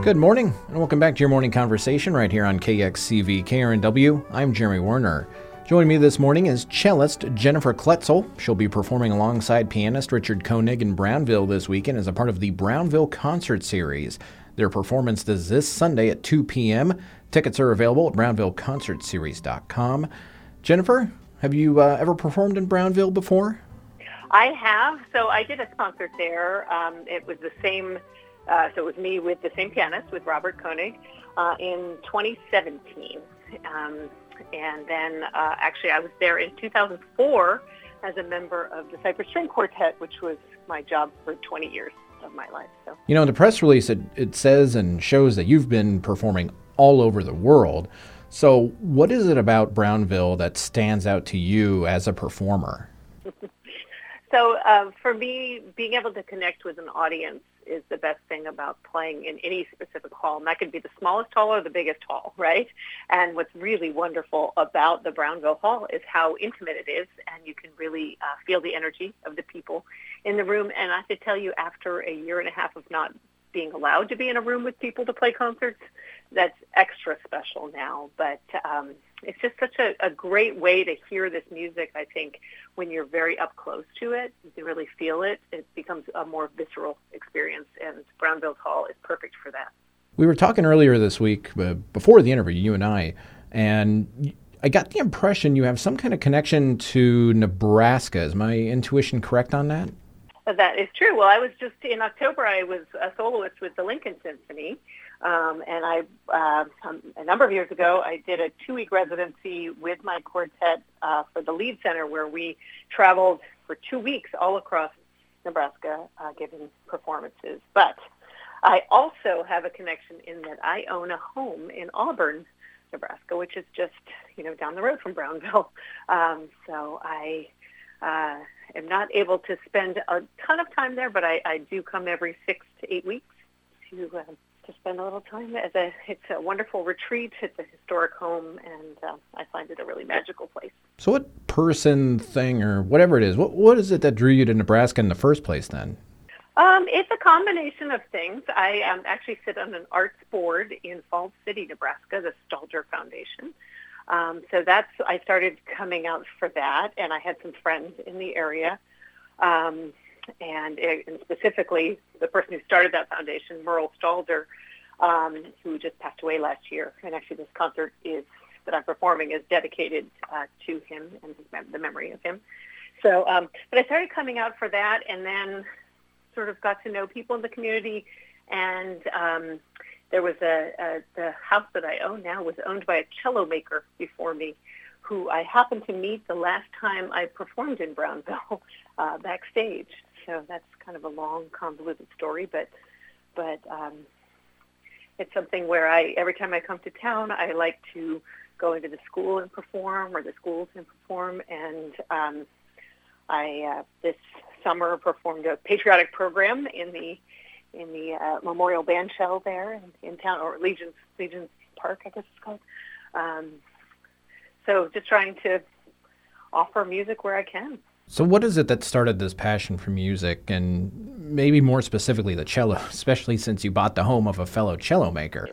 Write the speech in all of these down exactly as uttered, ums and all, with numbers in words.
Good morning, and welcome back to your morning conversation right here on K X C V K R N W. I'm Jeremy Werner. Joining me this morning is cellist Jennifer Kletzel. She'll be performing alongside pianist Richard Koenig in Brownville this weekend as a part of the Brownville Concert Series. Their performance is this Sunday at two p.m. Tickets are available at brownville concert series dot com. Jennifer, have you uh, ever performed in Brownville before? I have. So I did a concert there. Um, it was the same, uh, so it was me with the same pianist, with Robert Koenig, uh, in twenty seventeen. Um, and then uh, actually I was there in two thousand four as a member of the Cypress String Quartet, which was my job for twenty years of my life. So, you know, in the press release, it, it says and shows that you've been performing all over the world. So what is it about Brownville that stands out to you as a performer? So uh, for me, being able to connect with an audience is the best thing about playing in any specific hall. And that could be the smallest hall or the biggest hall, right? And what's really wonderful about the Brownville Hall is how intimate it is, and you can really uh, feel the energy of the people in the room. And I have to tell you, after a year and a half of not being allowed to be in a room with people to play concerts, that's extra special now. But um, it's just such a, a great way to hear this music, I think, when you're very up close to it. You can really feel it. It becomes a more visceral experience, and Brownville Hall is perfect for that. We were talking earlier this week, uh, before the interview, you and I, and I got the impression you have some kind of connection to Nebraska. Is my intuition correct on that? That is true. Well, I was just, in October, I was a soloist with the Lincoln Symphony. Um, and I, uh, um, a number of years ago, I did a two-week residency with my quartet uh, for the Lead Center, where we traveled for two weeks all across Nebraska uh, giving performances. But I also have a connection in that I own a home in Auburn, Nebraska, which is just, you know, down the road from Brownville. Um, so I uh, am not able to spend a ton of time there, but I, I do come every six to eight weeks to uh, to spend a little time. As a, it's a wonderful retreat. It's a historic home, and uh, I find it a really magical place. So what person, thing, or whatever it is, what what is it that drew you to Nebraska in the first place then? Um, it's a combination of things. I um, actually sit on an arts board in Falls City, Nebraska, the Stalder Foundation. Um, so that's, I started coming out for that, and I had some friends in the area. Um, And, it, and specifically, the person who started that foundation, Merle Stalder, um, who just passed away last year. And actually, this concert is that I'm performing is dedicated uh, to him and his mem- the memory of him. So, um, but I started coming out for that, and then sort of got to know people in the community. And um, there was a, a the house that I own now was owned by a cello maker before me, who I happened to meet the last time I performed in Brownville uh, backstage. So that's kind of a long, convoluted story, but but um, it's something where I every time I come to town, I like to go into the school and perform, or the schools and perform. And um, I uh, this summer performed a patriotic program in the in the uh, Memorial Band Shell there in, in town, or Legion's Legion's Park, I guess it's called. Um, so just trying to offer music where I can. So what is it that started this passion for music, and maybe more specifically the cello, especially since you bought the home of a fellow cello maker?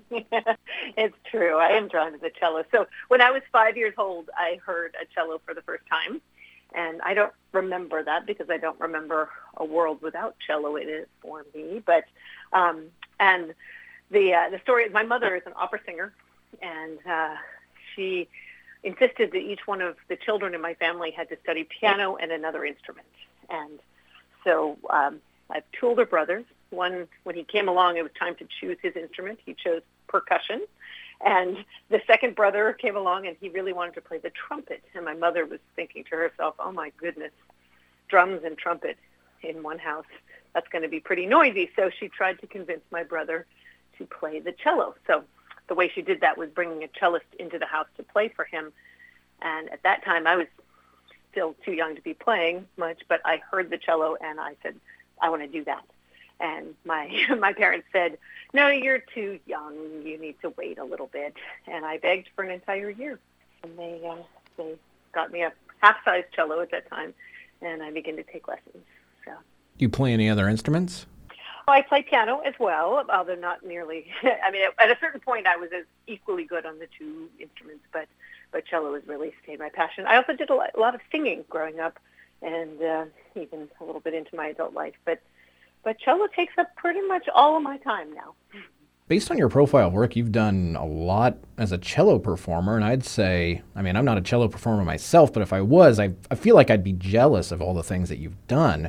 It's true. I am drawn to the cello. So when I was five years old, I heard a cello for the first time. And I don't remember that because I don't remember a world without cello in it for me. But um, and the uh, the story is, my mother is an opera singer, and uh, she insisted that each one of the children in my family had to study piano and another instrument. And so um, I have two older brothers. One, when he came along, it was time to choose his instrument. He chose percussion. And the second brother came along, and he really wanted to play the trumpet. And my mother was thinking to herself, oh, my goodness, drums and trumpet in one house. That's going to be pretty noisy. So she tried to convince my brother to play the cello. So the way she did that was bringing a cellist into the house to play for him. And at that time, I was still too young to be playing much, but I heard the cello, and I said, I want to do that. And my my parents said, no, you're too young. You need to wait a little bit. And I begged for an entire year. And they uh, they got me a half-size cello at that time, and I began to take lessons. So. Do you play any other instruments? I play piano as well, although not nearly. I mean, at a certain point, I was as equally good on the two instruments, but but cello has really stayed my passion. I also did a lot, a lot of singing growing up, and uh, even a little bit into my adult life. But but cello takes up pretty much all of my time now. Based on your profile work, you've done a lot as a cello performer, and I'd say, I mean, I'm not a cello performer myself, but if I was, I, I feel like I'd be jealous of all the things that you've done.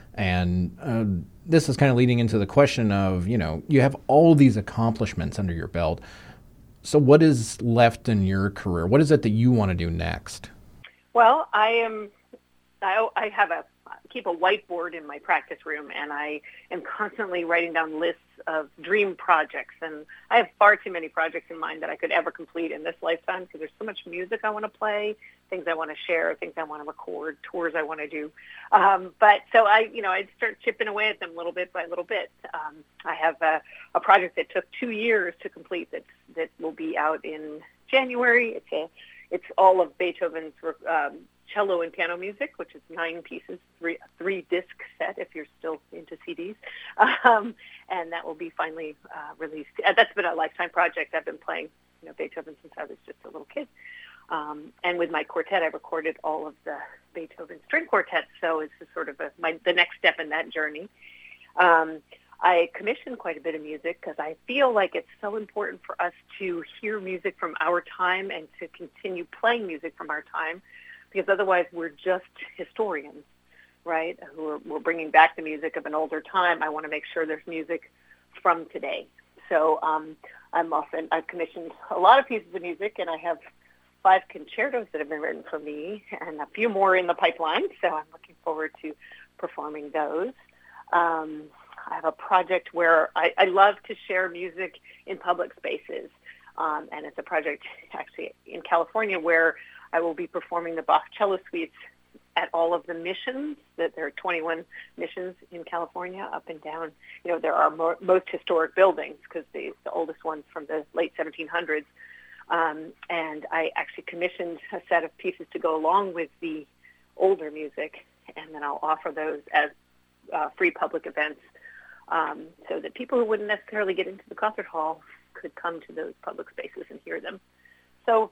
And uh, this is kind of leading into the question of, you know, you have all these accomplishments under your belt. So what is left in your career? What is it that you want to do next? Well, I am, I, I have a, keep a whiteboard in my practice room, and I am constantly writing down lists of dream projects. And I have far too many projects in mind that I could ever complete in this lifetime, because there's so much music I want to play, things I want to share, things I want to record, tours I want to do. Um, but so I, you know, I'd start chipping away at them little bit by little bit. Um, I have a, a project that took two years to complete that that will be out in January. It's a, it's all of Beethoven's um, cello and piano music, which is nine pieces, three three disc set if you're still into C Ds, um, and that will be finally uh, released. Uh, that's been a lifetime project. I've been playing, you know, Beethoven since I was just a little kid, um, and with my quartet, I recorded all of the Beethoven string quartets. So it's a sort of a, my, the next step in that journey. Um, I commission quite a bit of music because I feel like it's so important for us to hear music from our time and to continue playing music from our time, because otherwise we're just historians, right? We're, we're bringing back the music of an older time. I want to make sure there's music from today. So um, I'm often, I've commissioned a lot of pieces of music, and I have five concertos that have been written for me and a few more in the pipeline. So I'm looking forward to performing those. Um, I have a project where I, I love to share music in public spaces. Um, and it's a project actually in California where I will be performing the Bach cello suites at all of the missions. That there are twenty-one missions in California, up and down. You know, there are more, most historic buildings, because the, the oldest one's from the late seventeen hundreds. Um, and I actually commissioned a set of pieces to go along with the older music, and then I'll offer those as uh, free public events, um, so that people who wouldn't necessarily get into the concert hall could come to those public spaces and hear them. So,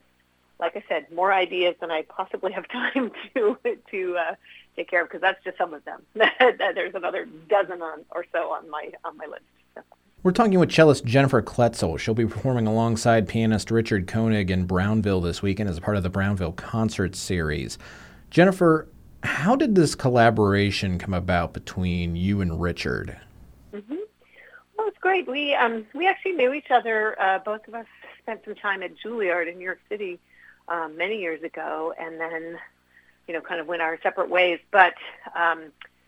like I said, more ideas than I possibly have time to to uh, take care of, because that's just some of them. There's another dozen on, or so on my on my list. So. We're talking with cellist Jennifer Kletzel. She'll be performing alongside pianist Richard Koenig in Brownville this weekend as a part of the Brownville Concert Series. Jennifer, how did this collaboration come about between you and Richard? Mm-hmm. Well, it's great. We um, we actually knew each other. Uh, both of us spent some time at Juilliard in New York City um, many years ago, and then, you know, kind of went our separate ways. But um,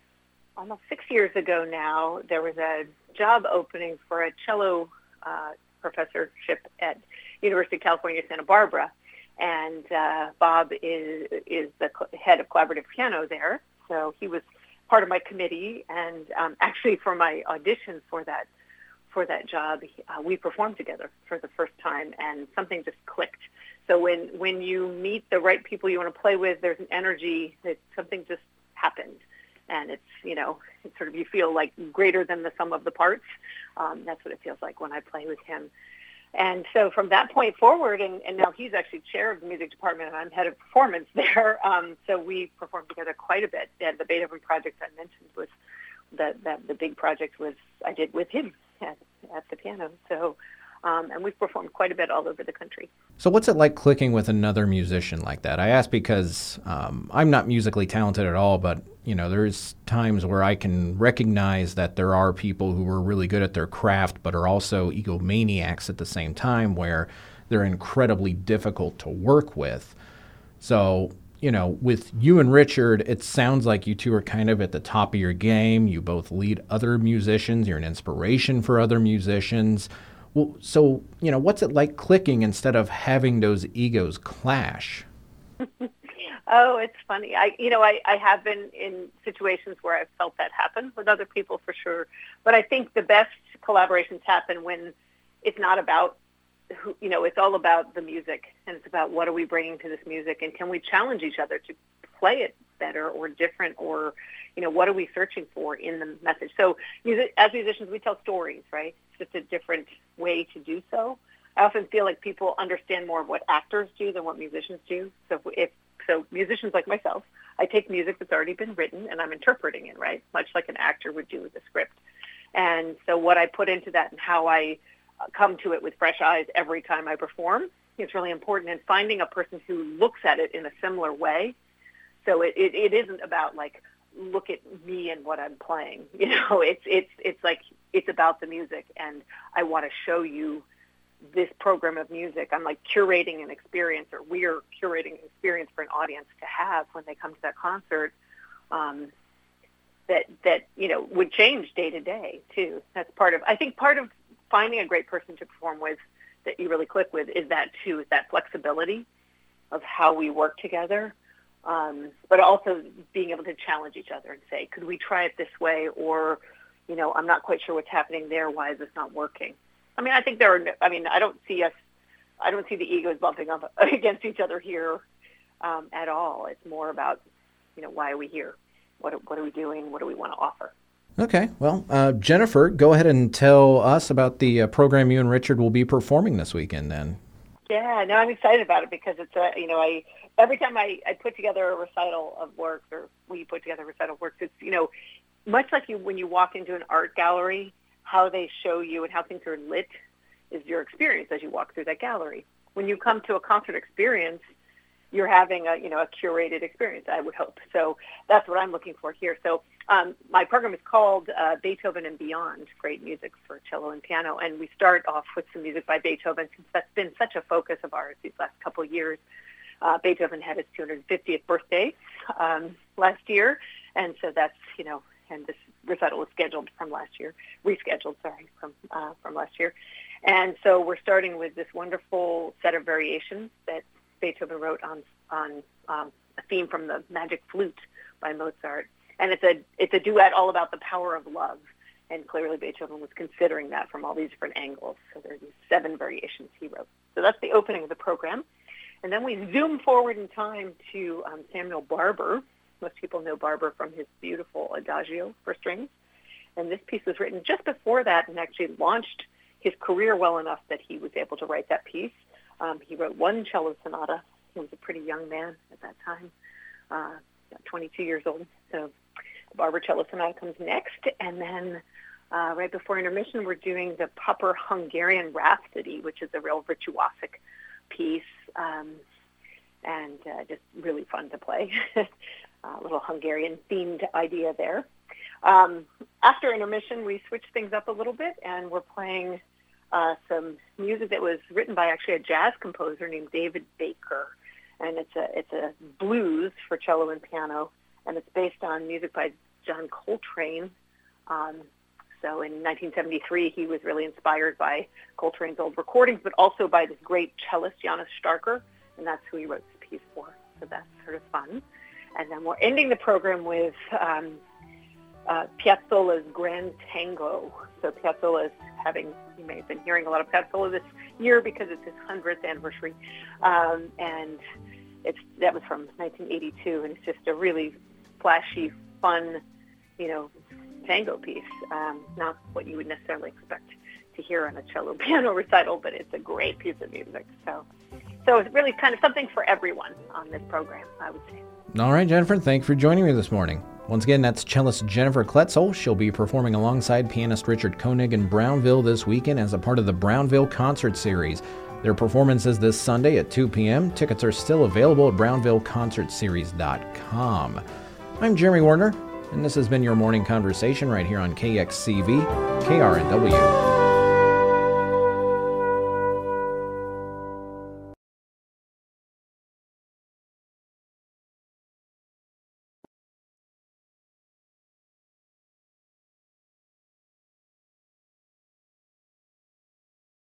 almost six years ago now, there was a job opening for a cello uh, professorship at University of California, Santa Barbara. And uh, Bob is is the head of collaborative piano there, so he was part of my committee. And um, actually, for my audition for that for that job, uh, we performed together for the first time, and something just clicked. So when when you meet the right people you want to play with, there's an energy that something just happened, and it's, you know, it's sort of, you feel like greater than the sum of the parts. Um, that's what it feels like when I play with him. And so from that point forward, and, and now he's actually chair of the music department, and I'm head of performance there. Um, so we performed together quite a bit. And the Beethoven project I mentioned was the, the, the big project was I did with him at, at the piano. So, um, and we've performed quite a bit all over the country. So what's it like clicking with another musician like that? I ask because um, I'm not musically talented at all, but you know, there's times where I can recognize that there are people who are really good at their craft, but are also egomaniacs at the same time, where they're incredibly difficult to work with. So, you know, with you and Richard, it sounds like you two are kind of at the top of your game. You both lead other musicians. You're an inspiration for other musicians. Well, so, you know, what's it like clicking instead of having those egos clash? Oh, it's funny. I, you know, I, I have been in situations where I've felt that happen with other people, for sure. But I think the best collaborations happen when it's not about, who, you know, it's all about the music, and it's about what are we bringing to this music, and can we challenge each other to play it better or different, or, you know, what are we searching for in the message? So music, as musicians, we tell stories, right? It's just a different way to do so. I often feel like people understand more of what actors do than what musicians do. So if so musicians like myself, I take music that's already been written and I'm interpreting it, right? Much like an actor would do with a script. And so what I put into that and how I come to it with fresh eyes every time I perform is really important, and finding a person who looks at it in a similar way. So it, it, it isn't about like, look at me and what I'm playing. You know, it's it's it's like it's about the music, and I want to show you this program of music. I'm like curating an experience, or we're curating an experience for an audience to have when they come to that concert. Um, that that you know would change day to day too. That's part of I think part of finding a great person to perform with that you really click with is that too, is that flexibility of how we work together. Um, but also being able to challenge each other and say, could we try it this way? Or, you know, I'm not quite sure what's happening there. Why is this not working? I mean, I think there are, I mean, I don't see us, I don't see the egos bumping up against each other here um, at all. It's more about, you know, why are we here? What, what are we doing? What do we want to offer? Okay. Well, uh, Jennifer, go ahead and tell us about the uh, program you and Richard will be performing this weekend then. Yeah, no, I'm excited about it because it's a, you know, I, every time I, I put together a recital of works, or we put together a recital of works, it's, you know, much like you when you walk into an art gallery, how they show you and how things are lit is your experience as you walk through that gallery. When you come to a concert experience, you're having a, you know, a curated experience, I would hope. So that's what I'm looking for here. So um, my program is called uh, Beethoven and Beyond, Great Music for Cello and Piano. And we start off with some music by Beethoven, since that's been such a focus of ours these last couple of years. Uh, Beethoven had his two hundred fiftieth birthday um, last year. And so that's, you know, and this recital was scheduled from last year, rescheduled, sorry, from uh, from last year. And so we're starting with this wonderful set of variations that Beethoven wrote on on um, a theme from the Magic Flute by Mozart, and it's a it's a duet all about the power of love. And clearly Beethoven was considering that from all these different angles. So there's these seven variations he wrote. So that's the opening of the program, and then we zoom forward in time to um, Samuel Barber. Most people know Barber from his beautiful Adagio for strings, and this piece was written just before that, and actually launched his career well enough that he was able to write that piece. Um, he wrote one cello sonata. He was a pretty young man at that time, uh, twenty-two years old. So the Barber cello sonata comes next. And then uh, right before intermission, we're doing the Popper Hungarian Rhapsody, which is a real virtuosic piece, um, and uh, just really fun to play. A little Hungarian-themed idea there. Um, after intermission, we switch things up a little bit, and we're playing Uh, some music that was written by actually a jazz composer named David Baker, and it's a it's a blues for cello and piano, and it's based on music by John Coltrane. Um, so in nineteen seventy-three, he was really inspired by Coltrane's old recordings, but also by this great cellist Janos Starker, and that's who he wrote this piece for. So that's sort of fun. And then we're ending the program with um, uh, Piazzolla's Grand Tango. So Piazzolla is having, you may have been hearing a lot of Piazzolla this year because it's his hundredth anniversary. Um, and it's that was from nineteen eighty-two, and it's just a really flashy, fun, you know, tango piece. Um, not what you would necessarily expect to hear on a cello piano recital, but it's a great piece of music. So, so it's really kind of something for everyone on this program, I would say. All right, Jennifer, thanks for joining me this morning. Once again, that's cellist Jennifer Kletzel. She'll be performing alongside pianist Richard Koenig in Brownville this weekend as a part of the Brownville Concert Series. Their performance is this Sunday at two p.m. Tickets are still available at brownville concert series dot com. I'm Jeremy Warner, and this has been your morning conversation right here on K X C V, K R N W.